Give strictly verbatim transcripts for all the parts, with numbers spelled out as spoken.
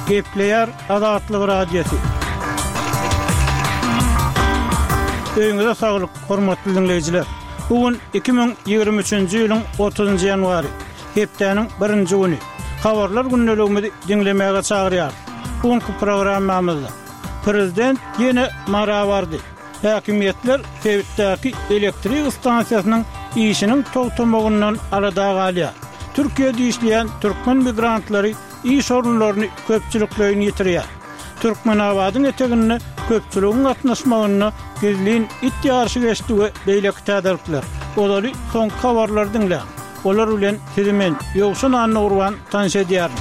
Gepleyer Adatlyk radiosu. Öňüňizde saglyk, hormatly dinleyijiler. Bugün iki bin ýygrimi üçinji ýylyň otuzynjy ýanwary, hepdeniň birinji güni. Habarlar günnelegimizi dinlemäge çagyrýar. Bugünkü programmamyzda prezident ýene mara bardy. Häkimetler Sewitdäki elektrik stansiýasynyň işiniň togtamagyndan arada galýar. Türkiýede işleýän türkmen migrantlary iş orunlaryny köpçüliklerini ýitirýär. Türkmenabadyň eteginde köpçüligiň gatnaşmagyny gezliň ittiýarşy geçdigi beýleki täderler. Olary soň habarlar dinlä. Olar bilen sizimen ýogşun anny urban tanış edýär.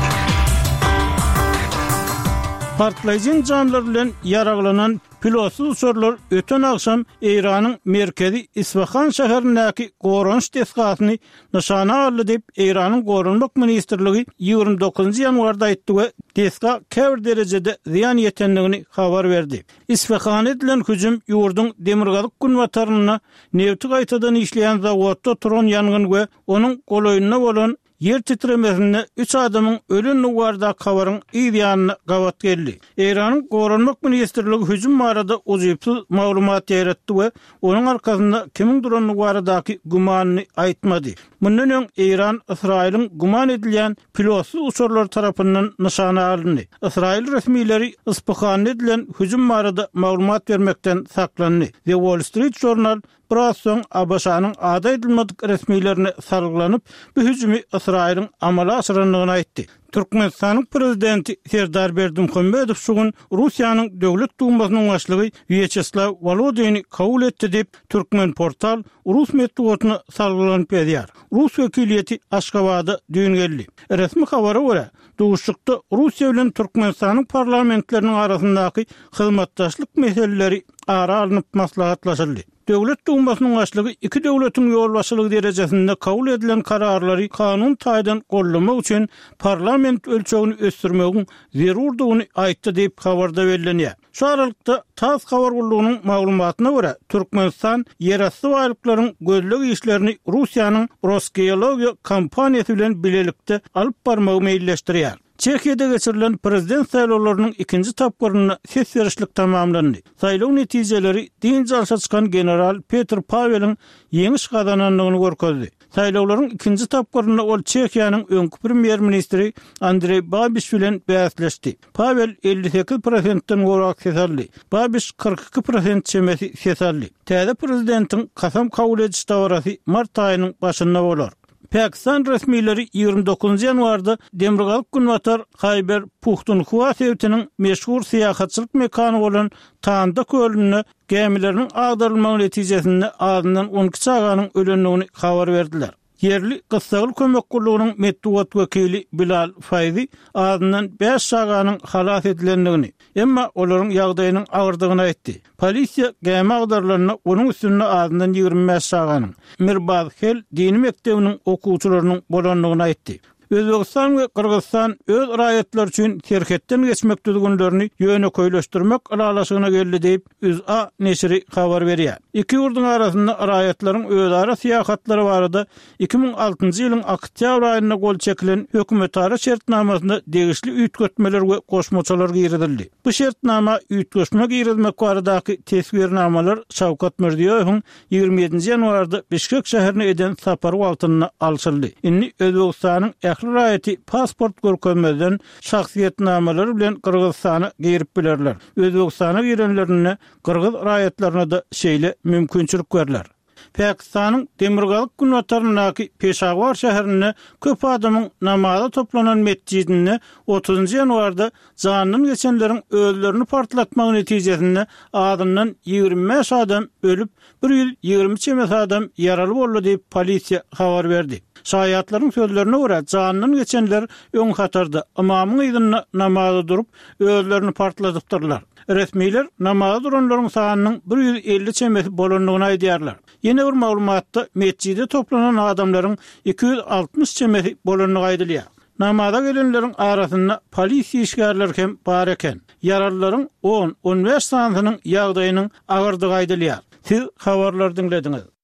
Partlayıcı canlılar bilen yaraglanan pilotsuz uçurlar öten akşam İran'ın merkezi İsfahan şäherindäki Goranç desgasyny nişana aldy dep İran'ın Gorunmak Ministrligi ýygrimi dokuzynjy ýanwarda aýtdy we desga käbir derejede ziýan ýetendigini habar berdi. İsfahan edilen hüjüm ýurdun demirgalyk günwataryna newti gaýtadan işleýän zawodda turan ýangyn we onuň golaýyna bolan yer titremesinde üç adamın ölün nuwarda kavarın ýanına gawat geldi. İran'ın Gorunmak Ministrligi hüjüm barada uzypsy maglumat ýeretdi we onuň arkasynda kimin duranyny baradaky gumanyny aýtmady. Mundan öň İran Israýlyň guman edilýän pilotsuz uçurlar tarapyndan nişana alındy. Israýl resmileri Isfahan edilen hüjüm barada maglumat bermekden saklandy. The Wall Street Journal biraz soň A B S-nyň ada edilmedik resmilerine sargylanyp bu hüjümi Israýlyň amala aşyranlygyny aýtdy. Türkmenistanyň prezidenti Serdar Berdimuhammedow şugun Russiýanyň döwlet dumasynyň başlygy Vyacheslav Volodiny kabul etdi dep Türkmen portal Rus medeniýetini sargylanyp berýär. Rus wekiliýeti Aşgabatda düýün geldi. Resmi habara görä, duşukda Russiýa bilen Türkmenistanyň parlamentleriniň arasyndaky hyzmatdaşlyk meseleleri ara alınıp maslahatlaşyldy. Döwlet dumasynyň başlygy iki döwletiň ýolbaşçylygy derejesinde kabul edilen kararlary kanun taýdan gollamak üçin parlament ölçegini ösdürmegiň zerurdygyny aýtdy diýip habarda berilýär. Şu aralykda Tass habar gullugynyň maglumatyna görä, Türkmenistan ýerasty baýlyklaryň gözlegi işlerini Russiýanyň Rosgeologiya kompaniýasy bilen bilelikde alyp barmagy meýilleşdirýär. Çekiýede geçirilen prezident saýlawlarynyň ikinji tapgyryna ses berişlik tamamlandy. Saýlaw netijeleri diňe alşa çykan general Petr Pawelyň ýeňiş gazananlygyny görkezdi. Saýlawlaryň ikinji tapgyryna ol Çekiýanyň öňkü premier ministri Andrey Babiš bilen bäsleşdi. Pavel elli sekiz prosentden gorak ses aldy. Babiš kırk iki prosent çemesi ses aldy. Täze prezidentiň kasam kabul ediş dawarasy mart aýynyň başynda bolar. Pakistan resmileri ýygrimi dokuzynjy ýanwarda demirgalyk günwatar Khyber Pukhtunkhwa sewtiniň meşhur syýahatçylyk mekany bolan Tanda kölüne gemileriniň agdarylmagy netijesinde adyndan on iki çaganyň ölenligini habar berdiler. Yerli Gyssagyl kömek gullugynyň medeniýet wekili Bilal Fayzi adyndan beş çaganyň halas edilenligini, emma olaryň ýagdaýynyň agyrdygyny aýtdy. Polisiýa gemi agdarlaryna onuň üstünde adyndan ýygrimi beş çaganyň Mirbaz Hel dini mektebiniň okuwçylarynyň bolanlygyny aýtdy. Özbegistan we Kyrgyzstan öz raýatlar üçin serhetden geçmek düzgünlerini ýöne köýleşdirmek alalaşygyna geldi diýip Üz A neşri habar berýär. Iki ýurdun arasynda raýatlaryň özara syýahatlary barada iki bin altynjy ýylyň oktýabr aýyna gol çekilen hökümetara şertnamasynda degişli üýtgetmeler we goşmaçalar giridildi. Bu şertnama üýtgeşme girizmek baradaky tesbirnamalar Şawkat Mirziýowyň ýygrimi ýedinji ýanwarda Bişkek şäherine eden sapary waltyna alçyldy. Inni Özbegistanyň raýaty pasport görkezmeden şahsiýetnamalary bilen Kyrgyzstana girip bilerler. Özbegistana girenlerine Kyrgyz raýatlaryna da şeýle mümkinçilik berler. Pakistanyň demirgalyk günwatarynaky Peşawar şäherine köp adamyň namaza toplanan mescidinde otuzynjy ýanwarda janyny geçenleriň öllerini partlatmagy netijesinde adyndan ýygrimi beş adam ölüp bir ýüz ýygrimi çemes adam ýaraly boldy diýip polisiýa habar berdi. Şaýatlaryň sözlerine görä, janyny geçenler öň hatarda imamyň ýygyna namaza durup öllerini partladypdyrlar. Resmiler namaza duranlaryň sanynyň bir ýüz elli çemesi bolanlygyny aýdýarlar. Ýene bir maglumatda mescide toplanan adamlaryň iki ýüz altmış çemesi bolanlygy aýdylýar. Namaza gelenleriň arasynda polisiýa işgärleri hem bar eken. Yaralylaryň on on beş sanynyň ýagdaýynyň agyrdygy aýdylýar. Siz habarlar dinlediňiz.